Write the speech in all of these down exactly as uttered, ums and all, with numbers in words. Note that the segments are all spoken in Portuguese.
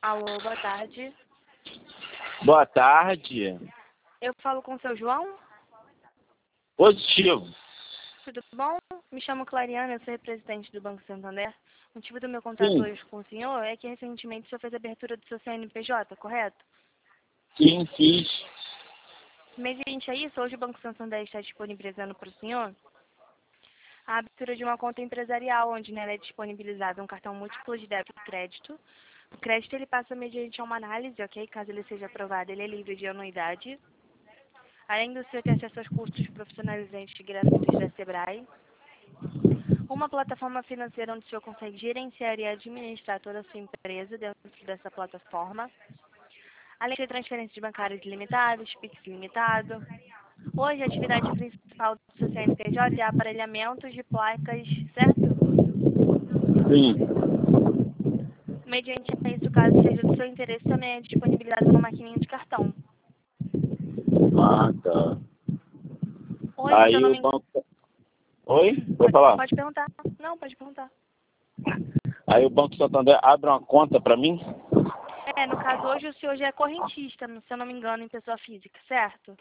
Alô, boa tarde. Boa tarde. Eu falo com o seu João? Positivo. Tudo bom? Me chamo Clariana, eu sou representante do Banco Santander. O motivo do meu contato Sim. hoje com o senhor é que recentemente o senhor fez a abertura do seu C N P J, correto? Sim, fiz. Mediante a isso, hoje o Banco Santander está disponibilizando para o senhor a abertura de uma conta empresarial, onde nela é disponibilizado um cartão múltiplo de débito e crédito. O crédito ele passa mediante uma análise, ok? Caso ele seja aprovado, ele é livre de anuidade. Além do senhor ter acesso aos cursos profissionalizantes gratuitos da Sebrae. Uma plataforma financeira onde o senhor consegue gerenciar e administrar toda a sua empresa dentro dessa plataforma. Além de transferências bancárias ilimitadas, Pix ilimitado. Hoje, a atividade principal do seu C N P J é aparelhamento de placas, certo? Sim. Mediante isso, caso seja do seu interesse, também é disponibilizado uma maquininha de cartão. Ah, tá. Hoje, se eu Aí não o me engano... banco. Oi? Vou Pode, falar. pode perguntar. Não, pode perguntar. Aí o Banco Santander abre uma conta para mim? É, no caso, hoje o senhor já é correntista, se eu não me engano, em pessoa física, certo?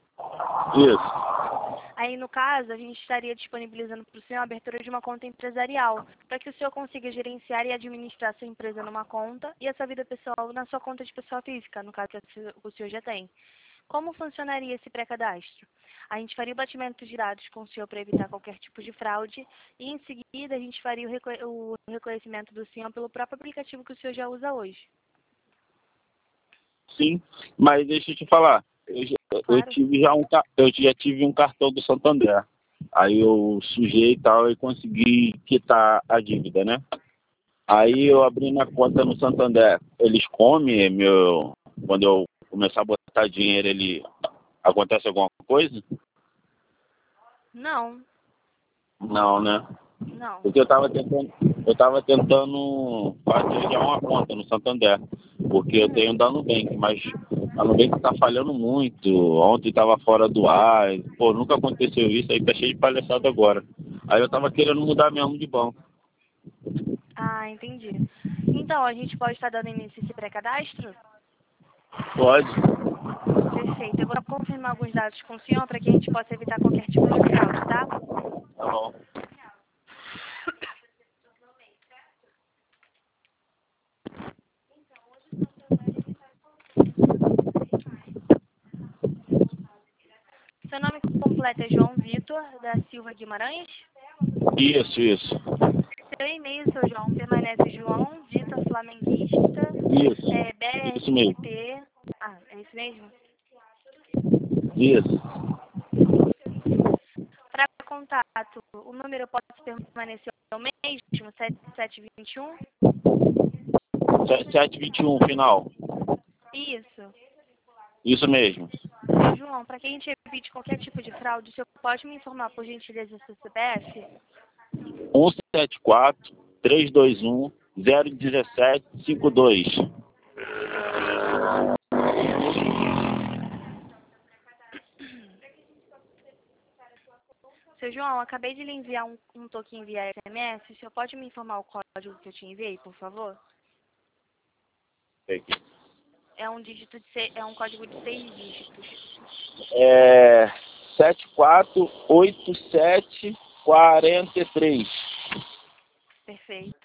Isso. Aí, no caso, a gente estaria disponibilizando para o senhor a abertura de uma conta empresarial, para que o senhor consiga gerenciar e administrar sua empresa numa conta e a sua vida pessoal na sua conta de pessoa física, no caso que o senhor já tem. Como funcionaria esse pré-cadastro? A gente faria o batimento de dados com o senhor para evitar qualquer tipo de fraude e, em seguida, a gente faria o, reco o reconhecimento do senhor pelo próprio aplicativo que o senhor já usa hoje. Sim, mas deixa eu te falar. Eu, já, eu Claro. tive já um ca- eu já tive um cartão do Santander. Aí eu sujei e tal e consegui quitar a dívida, né? Aí eu abri minha conta no Santander. Eles comem meu. Quando eu começar a botar dinheiro, ele acontece alguma coisa? Não, Não, né? não. Porque eu estava tentando, eu tava tentando fazer já uma conta no Santander, porque eu tenho Hum. da Nubank, mas a Nubank está falhando muito. Ontem estava fora do ar, e, pô, nunca aconteceu isso, aí tá cheio de palhaçada agora. Aí eu estava querendo mudar mesmo de banco. Ah, entendi. Então, a gente pode estar dando início a esse pré-cadastro? Pode? Perfeito. Eu vou confirmar alguns dados com o senhor para que a gente possa evitar qualquer tipo de fraude, tá? Tá bom. Seu nome completo é João Vitor da Silva Guimarães? Isso, isso. Seu e-mail, seu João, permanece João Vitor Flamenguista, Isso. é, Isso mesmo. B R P... Ah, é isso mesmo? Isso. Para contato, o número pode permanecer o mesmo, sete sete dois um? sete vinte e um, final. Isso. Isso mesmo. Seu João, para que a gente evite qualquer tipo de fraude, o senhor pode me informar, por gentileza, seu C P F? um sete quatro, três dois um, zero um sete cinco dois. Seu João, acabei de lhe enviar um, um token via S M S. O senhor pode me informar o código que eu te enviei, por favor? É um dígito de se... é um código de seis dígitos. É sete quatro oito sete quatro três. Perfeito.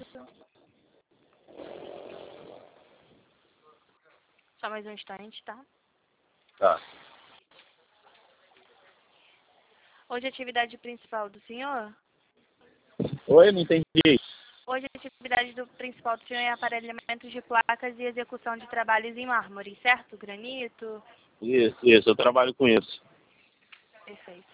Só mais um instante, tá? Tá. Hoje a atividade principal do senhor? Oi, não entendi. Hoje a atividade do principal do senhor é aparelhamento de placas e execução de trabalhos em mármore, certo? Granito? Isso, isso, eu trabalho com isso. Perfeito.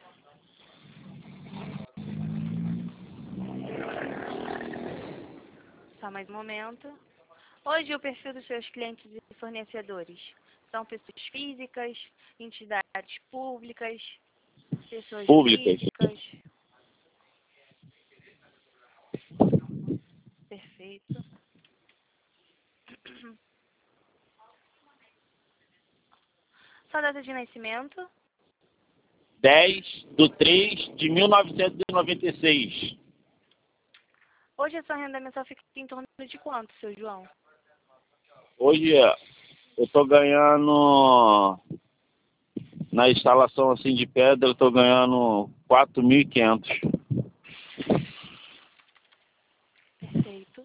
Só mais um momento. Hoje o perfil dos seus clientes e fornecedores são pessoas físicas, entidades públicas, pessoas Públicas. jurídicas. Perfeito. Sua data de nascimento? dez de três de mil novecentos e noventa e seis. Hoje a sua renda mensal fica em torno de quanto, seu João? Hoje eu tô ganhando, na instalação assim de pedra, eu tô ganhando quatro mil e quinhentos. Perfeito.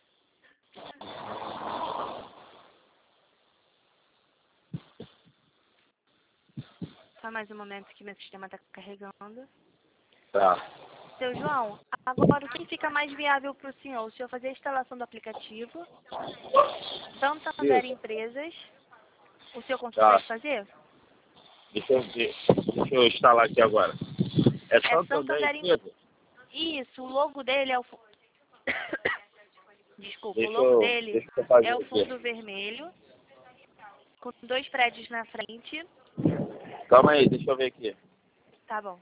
Só mais um momento que meu sistema está carregando. Tá. Seu João, agora o que fica mais viável para o senhor? O senhor fazer a instalação do aplicativo, Santander Isso. Empresas, o senhor Tá. consegue fazer? Deixa eu ver. Deixa eu instalar aqui agora. É É Santander Santander Empresas. Empresa? Isso, o logo dele é o... fu- Desculpa, o Deixa logo eu, dele deixa eu fazer é o aqui. fundo vermelho, com dois prédios na frente. Calma aí, deixa eu ver aqui. Tá bom.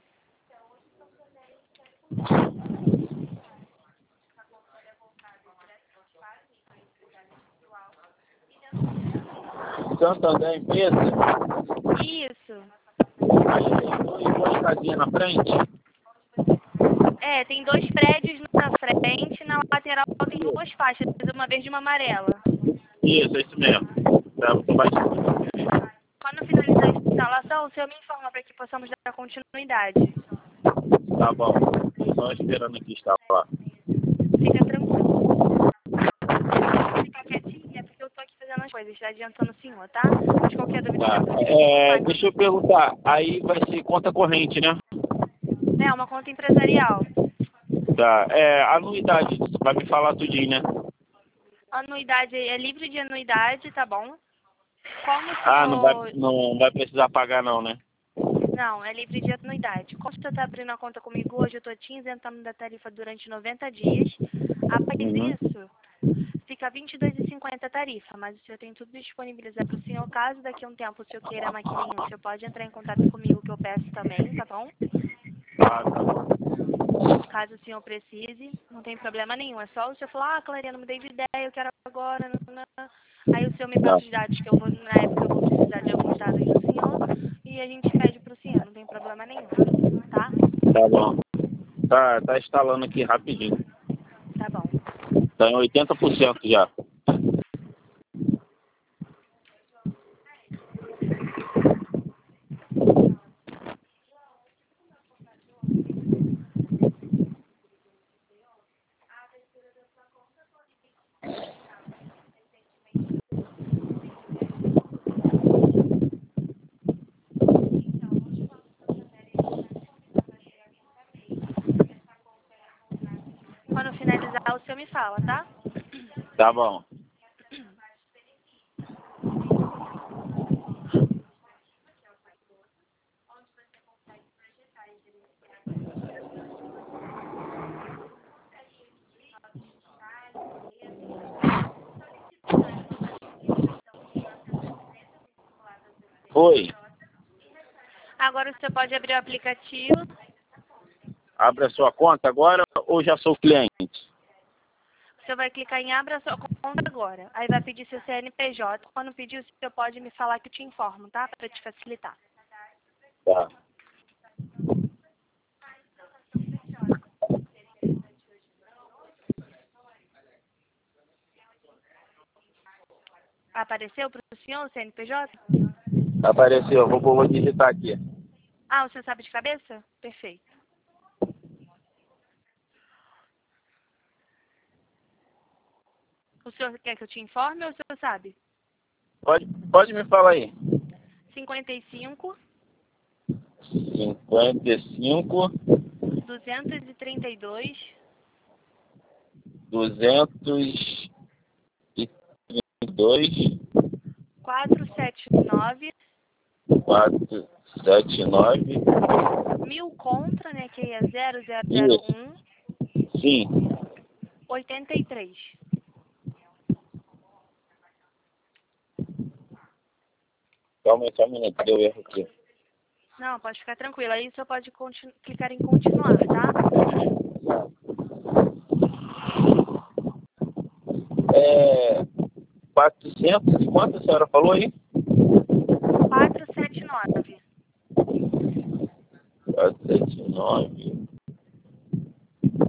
Santander Empresa? Isso. Aí tem dois, duas casinhas na frente? É, tem dois prédios na frente, na lateral tem duas faixas, uma verde e uma amarela. Isso, é isso mesmo. Tá, eu tô baixando. Quando finalizar a instalação, o senhor me informa para que possamos dar continuidade. Tá bom. Tô só esperando aqui instalar. Fica tranquilo. Fica quietinho, é porque eu tô aqui fazendo as coisas, tá adiantando o senhor, tá? Mas qualquer dúvida, Tá. você pode me É, consultar. deixa eu perguntar. Aí vai ser conta corrente, né? É, uma conta empresarial. Tá. É, anuidade. Você vai me falar tudinho, né? Anuidade é livre de anuidade, tá bom? Como o Ah, não vai, senhor... não vai precisar pagar não, né? Não, é livre de anuidade. Como o senhor está abrindo a conta comigo hoje, eu estou te isentando da tarifa durante noventa dias. Após Uhum. isso, fica vinte e dois reais e cinquenta centavos a tarifa, mas o senhor tem tudo disponibilizado para o senhor. Caso daqui a um tempo o senhor queira a maquininha, o senhor pode entrar em contato comigo que eu peço também, tá bom? Ah, tá bom. Caso o senhor precise, não tem problema nenhum. É só o senhor falar, ah, Clarinha, não mudei de ideia, eu quero agora. Nanana. Aí o senhor me Tá. passa os dados que eu vou, na época eu vou precisar de alguns dados do senhor e a gente pede para o senhor, não tem problema nenhum, tá? Tá bom. Tá, tá instalando aqui rapidinho. Tá bom. Tá em oitenta por cento já. Quando finalizar, o senhor me fala, tá? Tá bom. Oi. Agora o senhor pode abrir o aplicativo. Abre a sua conta agora ou já sou cliente? O senhor vai clicar em abra sua conta agora. Aí vai pedir seu C N P J. Quando pedir, o senhor pode me falar que eu te informo, tá? Para te facilitar. Tá. Apareceu para o senhor o C N P J? Apareceu. Vou, vou digitar aqui. Ah, o senhor sabe de cabeça? Perfeito. O senhor quer que eu te informe ou o senhor sabe? Pode, pode me falar aí. cinquenta e cinco, cinquenta e cinco, duzentos e trinta e dois, duzentos e trinta e dois, quatrocentos e setenta e nove, quatrocentos e setenta e nove. mil contra, né, que é zero zero zero Isso. um, Sim. oitenta e três. Calma aí, só um minuto. Deu erro aqui. Não, pode ficar tranquilo. Aí o senhor pode continu- clicar em continuar, tá? É, quatrocentos e quanto a senhora falou aí? quatrocentos e setenta e nove. quatrocentos e setenta e nove.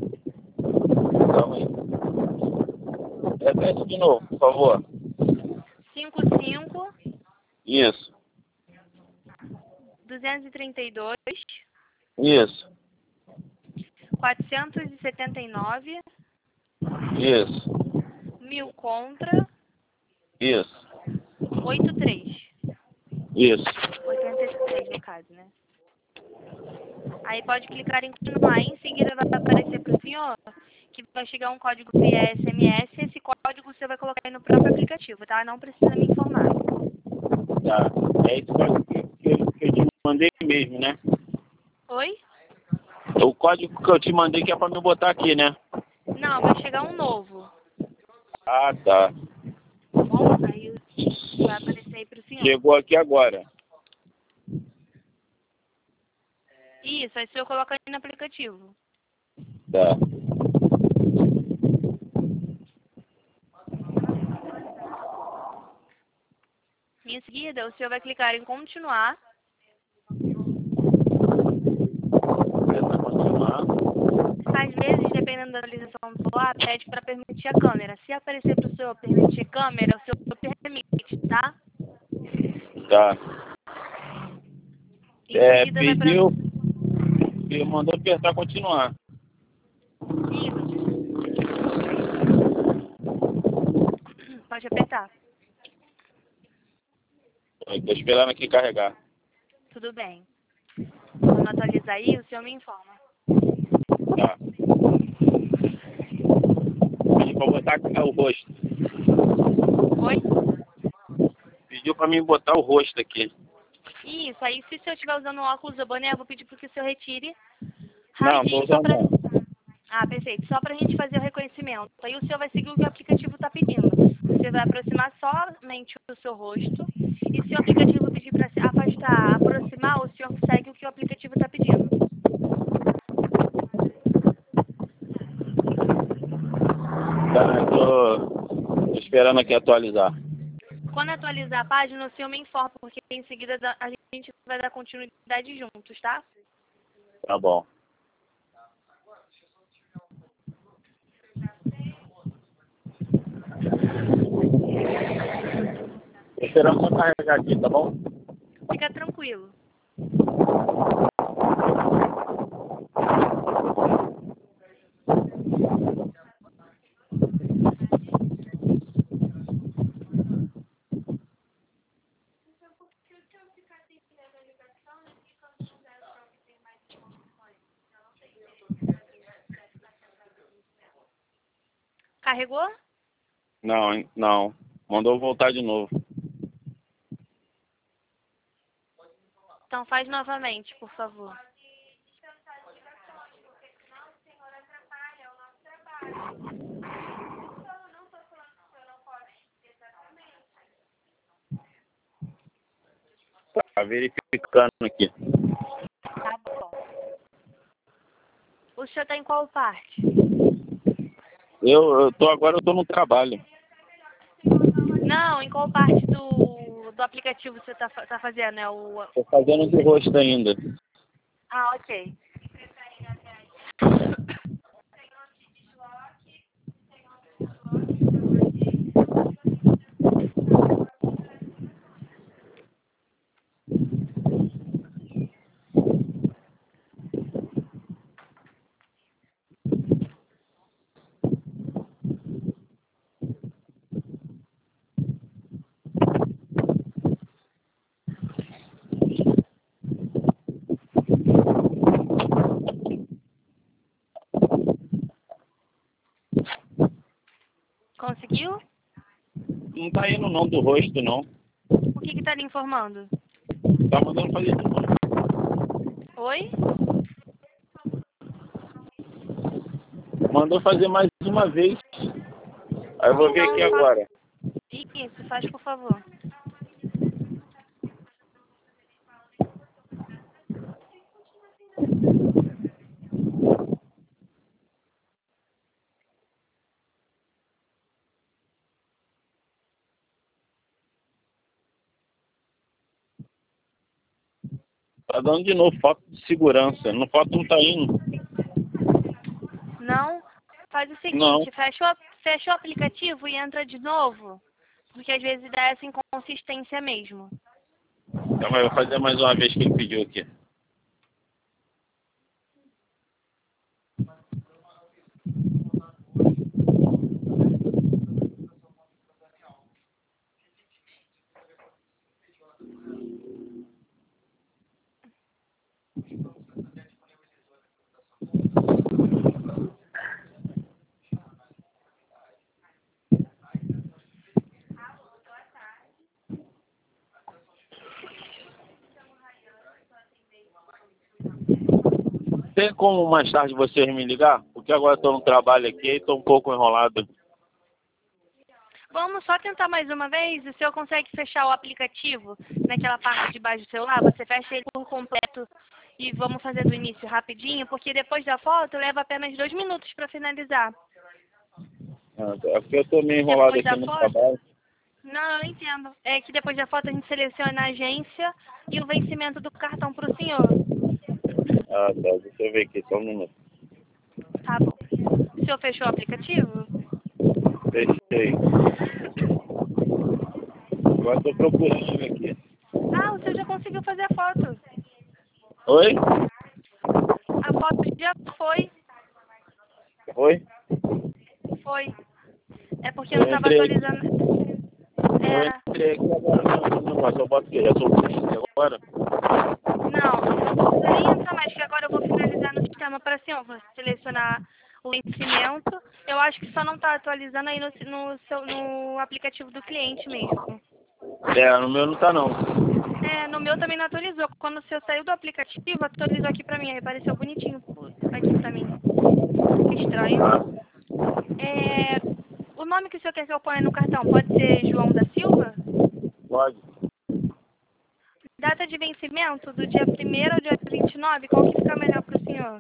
Calma aí. Repete de novo, por favor. cinco cinco, Isso. duzentos e trinta e dois, Isso. quatrocentos e setenta e nove, Isso. mil contra, Isso. oitenta e três. Isso. oitenta e três no caso, né? Aí pode clicar em continuar. Em seguida vai aparecer para o senhor que vai chegar um código via S M S. Esse código você vai colocar aí no próprio aplicativo, tá? Não precisa me informar. Tá. É esse código que, que, eu- que eu te mandei mesmo, né? Oi? É o código que eu te mandei que é pra me botar aqui, né? Não, vai chegar um novo. Ah, tá. Tá bom? Aí vai aparecer aí para o senhor. Chegou aqui agora. Isso, aí o senhor coloca aí no aplicativo. Tá. Em seguida, o senhor vai clicar em continuar. Começa a continuar. Às vezes, dependendo da atualização do celular, pede para permitir a câmera. Se aparecer para o senhor permitir câmera, o senhor permite, tá? Tá. Em É, seguida, vai para... pediu. E mandou apertar continuar. Isso. Pode apertar. Tô esperando aqui carregar. Tudo bem. Quando atualizar aí, o senhor me informa. Tá. Pediu pra botar o rosto. Oi? Pediu pra mim botar o rosto aqui. Isso, aí se o senhor estiver usando óculos ou boné, eu vou pedir para que o senhor retire Não, tô rapidinho só usando para... não. Ah, perfeito. Só para a gente fazer o reconhecimento. Aí o senhor vai seguir o que o aplicativo está pedindo. Você vai aproximar somente o seu rosto. E se o aplicativo pedir para se afastar, aproximar, o senhor segue o que o aplicativo está pedindo. Tá, tô, tô esperando aqui atualizar. Quando atualizar a página, o senhor me informa, porque em seguida a gente vai dar continuidade juntos, tá? Tá bom. Tô esperando só carregar aqui, tá bom? Fica tranquilo. Carregou? Não, hein? Não. Mandou voltar de novo. Então faz novamente, por favor. Tá verificando aqui. Tá bom. O senhor está em qual parte? Eu, eu tô agora, eu tô no trabalho. Não, em qual parte do, do aplicativo você está tá fazendo? É o... Tô fazendo de rosto ainda. Ah, ok. Conseguiu? Não tá indo não do rosto, não. O que que tá lhe informando? Tá mandando fazer de novo. Oi? Mandou fazer mais uma vez. Aí eu vou ver Então, aqui fa... agora. Isso, faz por favor. Tá dando de novo foto de segurança. No foto não tá indo. Não? Faz o Não. seguinte, fecha o, fecha o aplicativo e entra de novo. Porque às vezes dá essa inconsistência mesmo. Calma aí, eu vou fazer mais uma vez que ele pediu aqui. Tem como mais tarde vocês me ligar? Porque agora estou no trabalho aqui e estou um pouco enrolado. Vamos só tentar mais uma vez. O senhor consegue fechar o aplicativo naquela parte de baixo do celular? Você fecha ele por completo e vamos fazer do início rapidinho, porque depois da foto leva apenas dois minutos para finalizar. Ah, é porque eu estou meio enrolado Depois aqui da no foto... trabalho. Não, eu entendo. É que depois da foto a gente seleciona a agência e o vencimento do cartão para o senhor. Ah, tá. Deixa eu ver aqui, só um minuto. Tá bom. O senhor fechou o aplicativo? Fechei. Agora estou procurando aqui. Ah, o senhor já conseguiu fazer a foto. Oi? A foto já foi. Oi? Foi. É porque eu Eu não estava entrei aqui. atualizando. Eu É, entrei aqui agora no negócio. Eu boto o quê? Já sou cliente agora? não, não precisa nem entrar mais, que agora eu vou finalizar no sistema para senhor. Vou selecionar o vencimento. Eu acho que só não está atualizando aí no, no, seu, no aplicativo do cliente mesmo. É, no meu não tá não. É, no meu também não atualizou. Quando o seu saiu do aplicativo, atualizou aqui pra mim. Aí apareceu bonitinho aqui pra mim. Que estranho. Ah, É, o nome que o senhor quer que eu ponha no cartão pode ser João da Silva? pode. Data de vencimento do dia primeiro ao dia vinte e nove, qual que fica melhor pro senhor?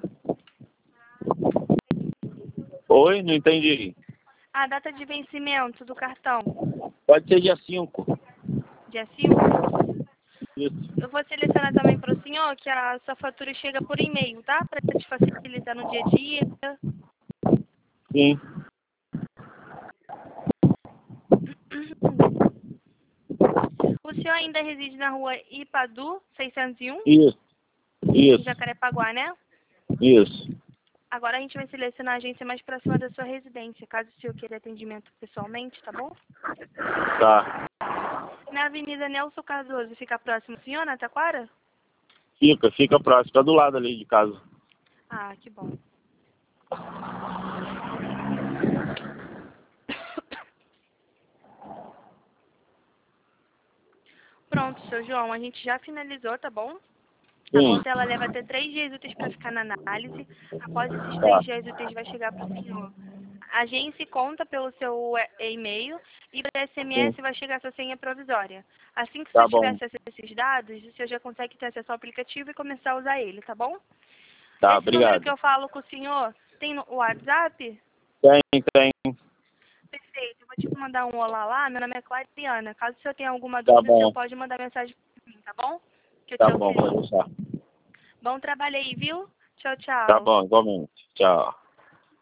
Oi? Não entendi. A data de vencimento do cartão, Pode ser dia cinco. dia cinco. Isso. Eu vou selecionar também para o senhor que a sua fatura chega por e-mail, tá? Para te facilitar no dia a dia. Sim. O senhor ainda reside na rua Ipadu, seiscentos e um, Isso. em Isso. Jacarepaguá, né? Isso. Agora a gente vai selecionar a agência mais próxima da sua residência, caso o senhor queira atendimento pessoalmente, tá bom? Tá. Na Avenida Nelson Cardoso, fica próximo ao senhor, na Taquara? Fica, fica próximo. Fica do lado ali de casa. Ah, que bom. Pronto, seu João, a gente já finalizou, tá bom? A Sim. foto ela leva até três dias úteis para ficar na análise. Após esses Tá. três dias úteis vai chegar para o senhor. A agência conta pelo seu e- e-mail e para S M S Sim. vai chegar sua senha provisória. Assim que o Tá senhor bom. tiver acesso a esses dados, o senhor já consegue ter acesso ao aplicativo e começar a usar ele, tá bom? Tá, Esse número obrigado. que eu falo com o senhor tem no WhatsApp? Tem, tem. Perfeito. Eu vou te mandar um olá lá. Meu nome é Clariana. Caso o senhor tenha alguma Tá dúvida, o senhor bom. pode mandar mensagem para mim, tá bom? Que eu te Tá bom, pode auxilio. deixar. Bom trabalho aí, viu? Tchau, Tá tchau. bom, igualmente. Tchau.